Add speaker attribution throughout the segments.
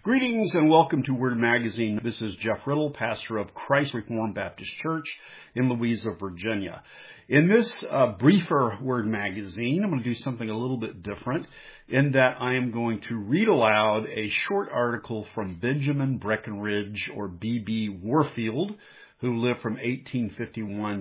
Speaker 1: Greetings and welcome to Word Magazine. This is Jeff Riddle, pastor of Christ Reformed Baptist Church in Louisa, Virginia. In this briefer Word Magazine, I'm going to do something a little bit different in that I am going to read aloud a short article from Benjamin Breckinridge, or B.B. Warfield, who lived from 1851 to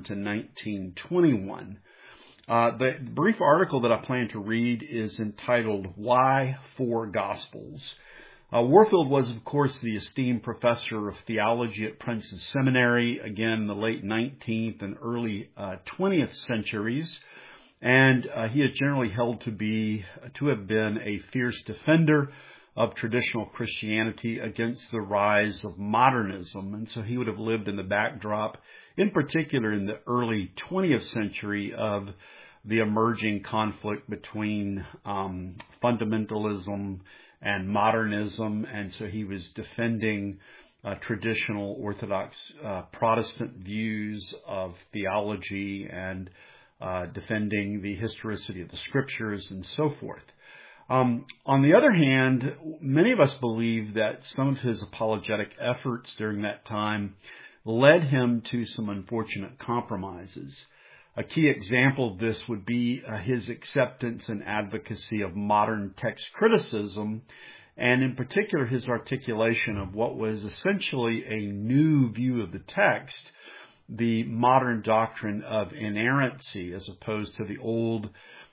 Speaker 1: 1921. The brief article that I plan to read is entitled, Why Four Gospels? Warfield was, of course, the esteemed professor of theology at Princeton Seminary, again in the late 19th and early 20th centuries, and he is generally held to have been a fierce defender of traditional Christianity against the rise of modernism, and so he would have lived in the backdrop, in particular in the early 20th century, of the emerging conflict between fundamentalism and modernism, and so he was defending traditional Orthodox Protestant views of theology and defending the historicity of the Scriptures and so forth. On the other hand, many of us believe that some of his apologetic efforts during that time led him to some unfortunate compromises. A key example of this would be his acceptance and advocacy of modern text criticism, and in particular his articulation of what was essentially a new view of the text, the modern doctrine of inerrancy, as opposed to the old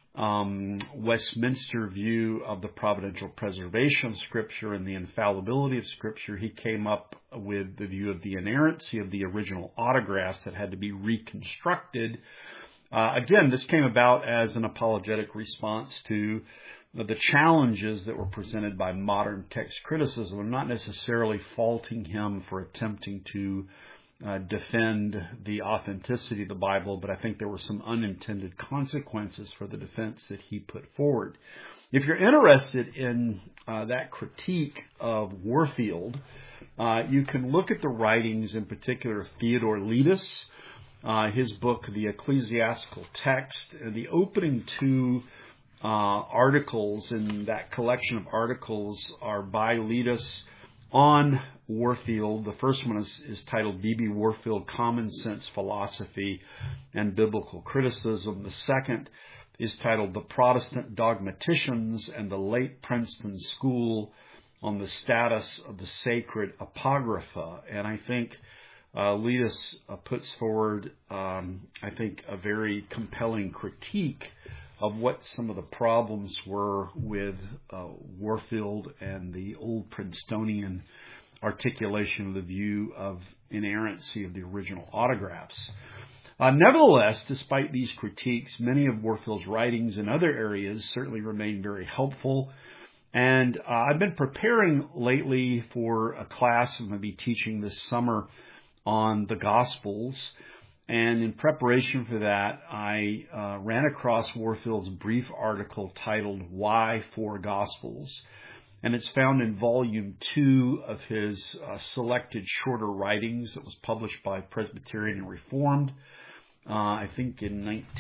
Speaker 1: Westminster view of the providential preservation of Scripture and the infallibility of Scripture. He came up with the view of the inerrancy of the original autographs that had to be reconstructed. Again, this came about as an apologetic response to the challenges that were presented by modern text criticism. I'm not necessarily faulting him for attempting to defend the authenticity of the Bible, but I think there were some unintended consequences for the defense that he put forward. If you're interested in that critique of Warfield, you can look at the writings, in particular of Theodore Letus, his book, The Ecclesiastical Text. The opening two articles in that collection of articles are by Letus on Warfield. The first one is titled B.B. Warfield, Common Sense Philosophy and Biblical Criticism. The second is titled The Protestant Dogmaticians and the Late Princeton School on the Status of the Sacred Apocrypha. And I think Letus puts forward, I think, a very compelling critique of what some of the problems were with Warfield and the old Princetonian articulation of the view of inerrancy of the original autographs. Nevertheless, despite these critiques, many of Warfield's writings in other areas certainly remain very helpful. And I've been preparing lately for a class I'm going to be teaching this summer on the Gospels. And in preparation for that, I ran across Warfield's brief article titled Why Four Gospels? And it's found in volume 2 of his selected shorter writings that was published by Presbyterian and Reformed. I think in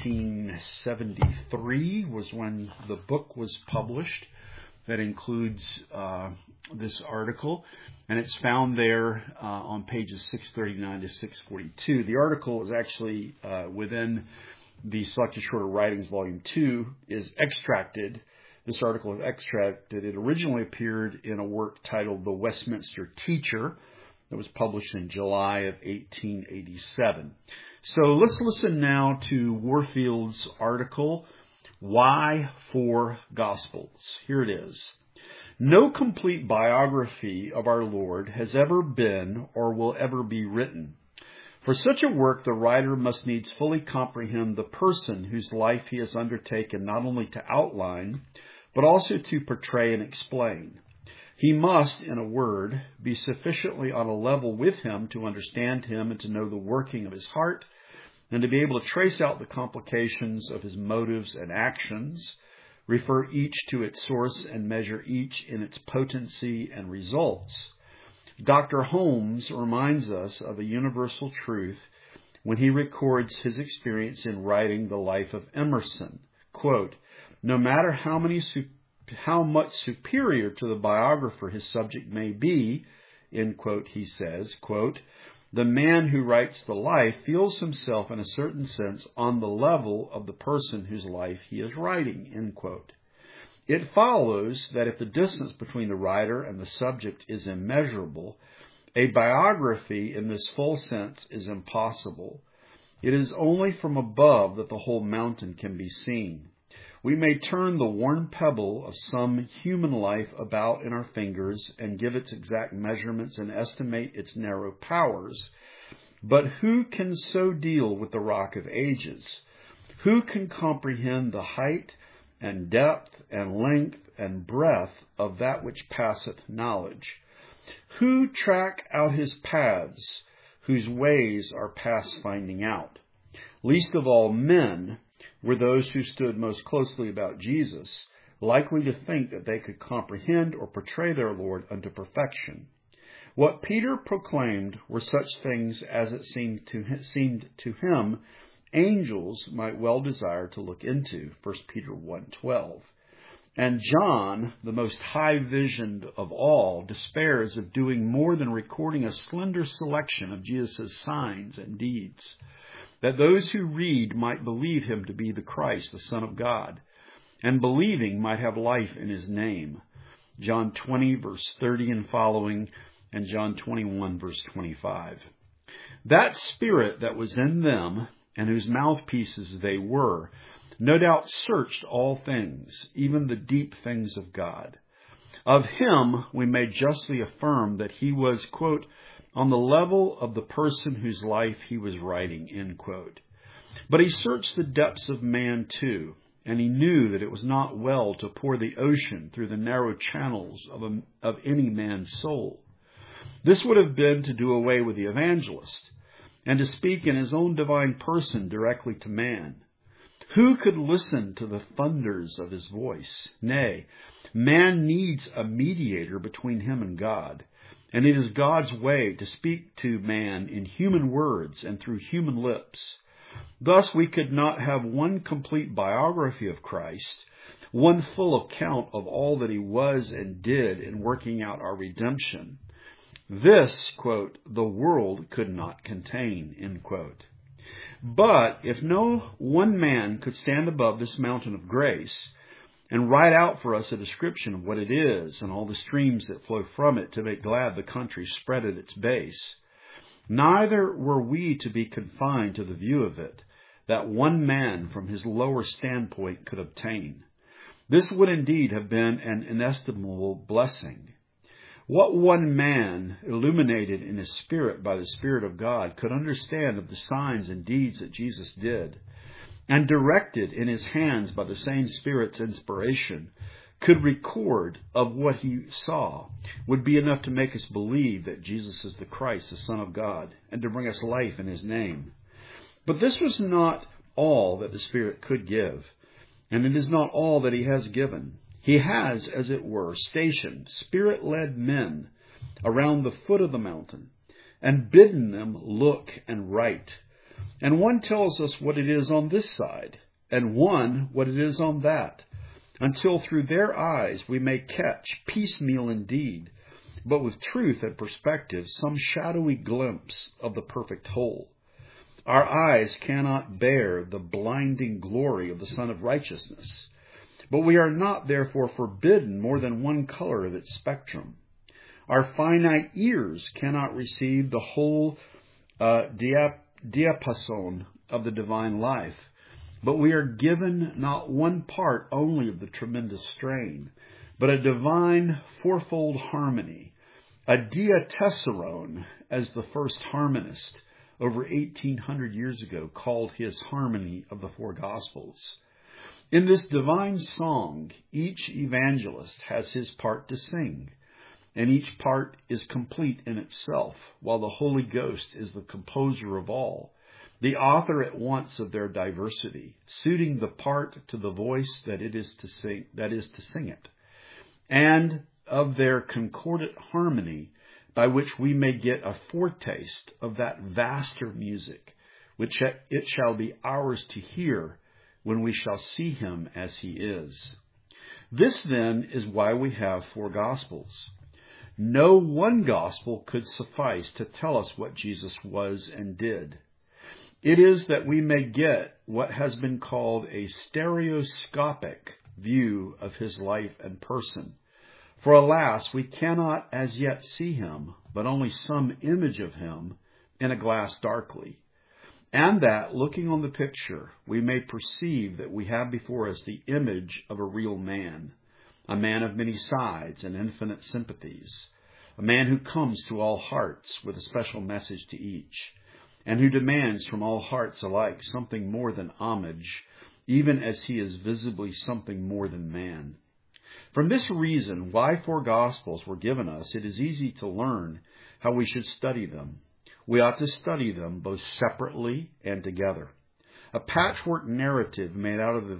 Speaker 1: 1973 was when the book was published. That includes this article, and it's found there on pages 639 to 642. The article is actually within the Selected Shorter Writings, Volume 2, is extracted. This article is extracted. It originally appeared in a work titled The Westminster Teacher that was published in July of 1887. So let's listen now to Warfield's article, Why Four Gospels? Here it is. No complete biography of our Lord has ever been or will ever be written. For such a work, the writer must needs fully comprehend the person whose life he has undertaken not only to outline, but also to portray and explain. He must, in a word, be sufficiently on a level with him to understand him and to know the working of his heart, and to be able to trace out the complications of his motives and actions, refer each to its source and measure each in its potency and results. Dr. Holmes reminds us of a universal truth when he records his experience in writing the life of Emerson. Quote, no matter how many how much superior to the biographer his subject may be, end quote, he says, quote, the man who writes the life feels himself in a certain sense on the level of the person whose life he is writing, end quote. It follows that if the distance between the writer and the subject is immeasurable, a biography in this full sense is impossible. It is only from above that the whole mountain can be seen. We may turn the worn pebble of some human life about in our fingers and give its exact measurements and estimate its narrow powers. But who can so deal with the rock of ages? Who can comprehend the height and depth and length and breadth of that which passeth knowledge? Who track out his paths, whose ways are past finding out? Least of all men were those who stood most closely about Jesus, likely to think that they could comprehend or portray their Lord unto perfection. What Peter proclaimed were such things as it seemed to him angels might well desire to look into, 1 Peter 1:12. And John, the most high-visioned of all, despairs of doing more than recording a slender selection of Jesus' signs and deeds, that those who read might believe him to be the Christ, the Son of God, and believing might have life in his name. John 20, verse 30 and following, and John 21, verse 25. That spirit that was in them, and whose mouthpieces they were, no doubt searched all things, even the deep things of God. Of him we may justly affirm that he was, quote, on the level of the person whose life he was writing, end quote. But he searched the depths of man too, and he knew that it was not well to pour the ocean through the narrow channels of any man's soul. This would have been to do away with the evangelist, and to speak in his own divine person directly to man. Who could listen to the thunders of his voice? Nay, man needs a mediator between him and God. And it is God's way to speak to man in human words and through human lips. Thus we could not have one complete biography of Christ, one full account of all that he was and did in working out our redemption. This, quote, the world could not contain, end quote. But if no one man could stand above this mountain of grace and write out for us a description of what it is and all the streams that flow from it to make glad the country spread at its base, neither were we to be confined to the view of it that one man from his lower standpoint could obtain. This would indeed have been an inestimable blessing. What one man, illuminated in his spirit by the Spirit of God, could understand of the signs and deeds that Jesus did, and directed in his hands by the same Spirit's inspiration, could record of what he saw, would be enough to make us believe that Jesus is the Christ, the Son of God, and to bring us life in his name. But this was not all that the Spirit could give, and it is not all that he has given. He has, as it were, stationed Spirit-led men around the foot of the mountain, and bidden them look and write. And one tells us what it is on this side, and one what it is on that, until through their eyes we may catch, piecemeal indeed, but with truth and perspective, some shadowy glimpse of the perfect whole. Our eyes cannot bear the blinding glory of the Sun of Righteousness, but we are not therefore forbidden more than one color of its spectrum. Our finite ears cannot receive the whole diapason of the divine life, but we are given not one part only of the tremendous strain, but a divine fourfold harmony, a diatessaron, as the first harmonist over 1800 years ago called his harmony of the four Gospels. In this divine song, each evangelist has his part to sing, and each part is complete in itself, while the Holy Ghost is the composer of all, the author at once of their diversity, suiting the part to the voice that is to sing it, and of their concordant harmony, by which we may get a foretaste of that vaster music, which it shall be ours to hear when we shall see him as he is. This then is why we have 4 Gospels. No one Gospel could suffice to tell us what Jesus was and did. It is that we may get what has been called a stereoscopic view of his life and person. For alas, we cannot as yet see him, but only some image of him in a glass darkly. And that, looking on the picture, we may perceive that we have before us the image of a real man, a man of many sides and infinite sympathies, a man who comes to all hearts with a special message to each, and who demands from all hearts alike something more than homage, even as he is visibly something more than man. From this reason, why 4 Gospels were given us, it is easy to learn how we should study them. We ought to study them both separately and together. A patchwork narrative made out of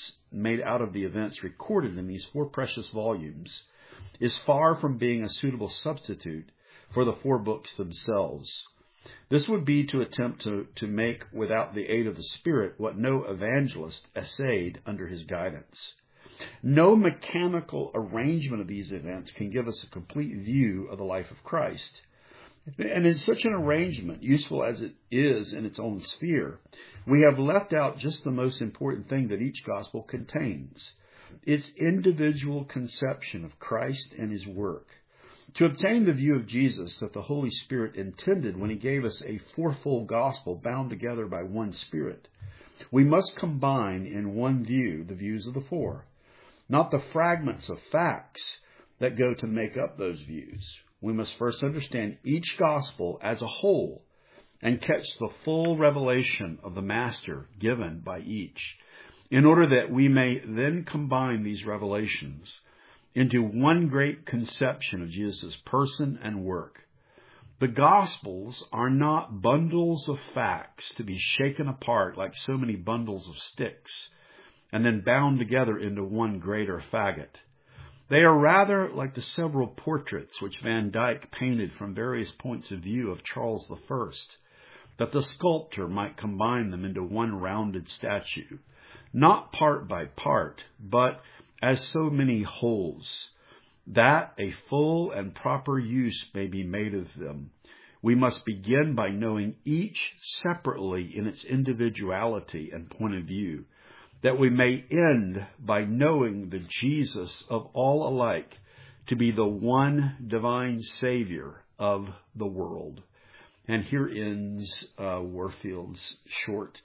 Speaker 1: the events recorded in these 4 precious volumes is far from being a suitable substitute for the 4 books themselves. This would be to attempt to make, without the aid of the Spirit, what no evangelist essayed under his guidance. No mechanical arrangement of these events can give us a complete view of the life of Christ. And in such an arrangement, useful as it is in its own sphere, we have left out just the most important thing that each gospel contains: its individual conception of Christ and his work. To obtain the view of Jesus that the Holy Spirit intended when he gave us a 4-fold gospel bound together by one Spirit, we must combine in one view the views of the 4, not the fragments of facts that go to make up those views. We must first understand each gospel as a whole and catch the full revelation of the Master given by each, in order that we may then combine these revelations into one great conception of Jesus' person and work. The Gospels are not bundles of facts to be shaken apart like so many bundles of sticks and then bound together into one greater faggot. They are rather like the several portraits which Van Dyck painted from various points of view of Charles I, that the sculptor might combine them into one rounded statue, not part by part, but as so many wholes, that a full and proper use may be made of them. We must begin by knowing each separately in its individuality and point of view, that we may end by knowing the Jesus of all alike to be the one divine Savior of the world. And here ends Warfield's short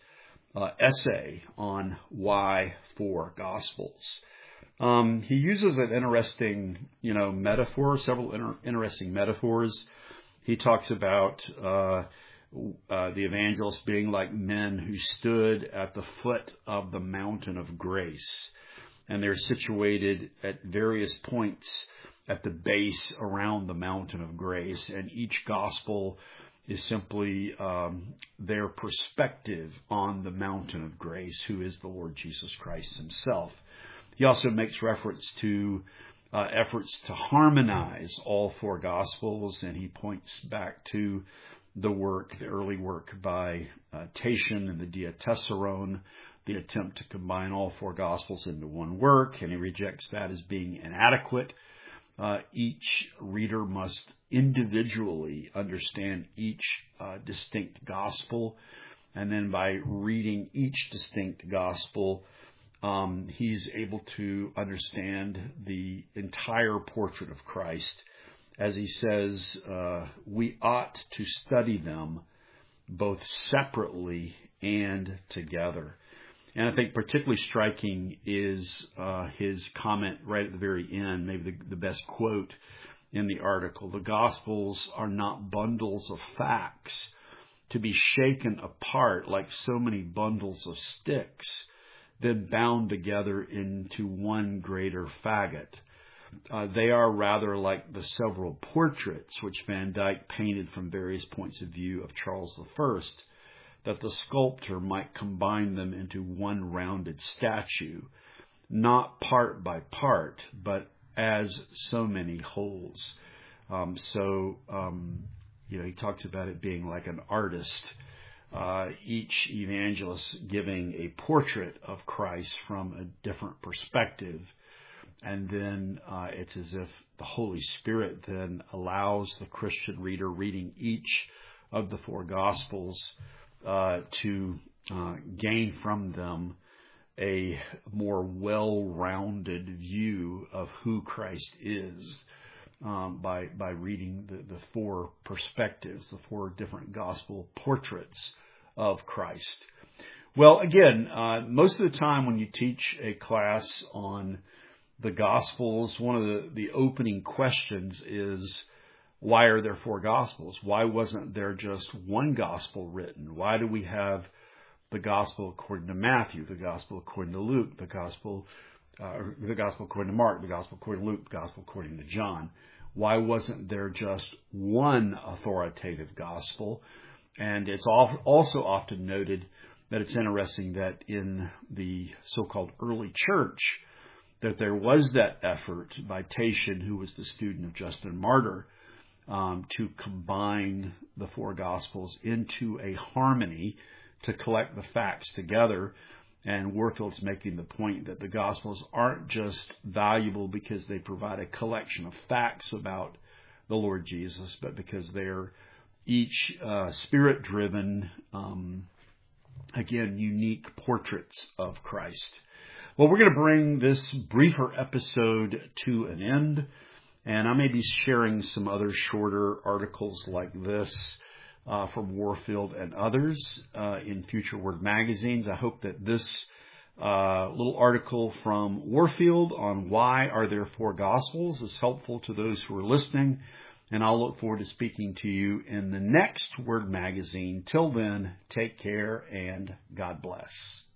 Speaker 1: essay on why 4 Gospels. He uses an interesting, metaphor, several interesting metaphors. He talks about the evangelists being like men who stood at the foot of the mountain of grace, and they're situated at various points at the base around the mountain of grace, and each gospel is simply their perspective on the mountain of grace, who is the Lord Jesus Christ himself. He also makes reference to efforts to harmonize all 4 Gospels, and he points back to the early work by Tatian and the Diatessaron, the attempt to combine all 4 Gospels into one work, and he rejects that as being inadequate. Each reader must individually understand each distinct Gospel, and then by reading each distinct Gospel, he's able to understand the entire portrait of Christ. As he says, we ought to study them both separately and together. And I think particularly striking is his comment right at the very end, maybe the best quote in the article. The Gospels are not bundles of facts to be shaken apart like so many bundles of sticks, then bound together into one greater faggot. They are rather like the several portraits which Van Dyck painted from various points of view of Charles I, that the sculptor might combine them into one rounded statue, not part by part, but as so many wholes. He talks about it being like an artist, each evangelist giving a portrait of Christ from a different perspective, And then it's as if the Holy Spirit then allows the Christian reader reading each of the four Gospels to gain from them a more well-rounded view of who Christ is by reading the four perspectives, the four different gospel portraits of Christ. Well, again, most of the time when you teach a class on the Gospels, one of the opening questions is, why are there four Gospels? Why wasn't there just one Gospel written? Why do we have the Gospel according to Matthew, the Gospel according to Luke, the Gospel according to Mark, the Gospel according to Luke, the Gospel according to John? Why wasn't there just one authoritative Gospel? And it's also often noted that it's interesting that in the so-called early church, that there was that effort by Tatian, who was the student of Justin Martyr, to combine the four Gospels into a harmony to collect the facts together. And Warfield's making the point that the Gospels aren't just valuable because they provide a collection of facts about the Lord Jesus, but because they're each Spirit-driven, again, unique portraits of Christ. Well, we're going to bring this briefer episode to an end, and I may be sharing some other shorter articles like this from Warfield and others in future Word magazines. I hope that this little article from Warfield on why are there four Gospels is helpful to those who are listening, and I'll look forward to speaking to you in the next Word magazine. Till then, take care and God bless.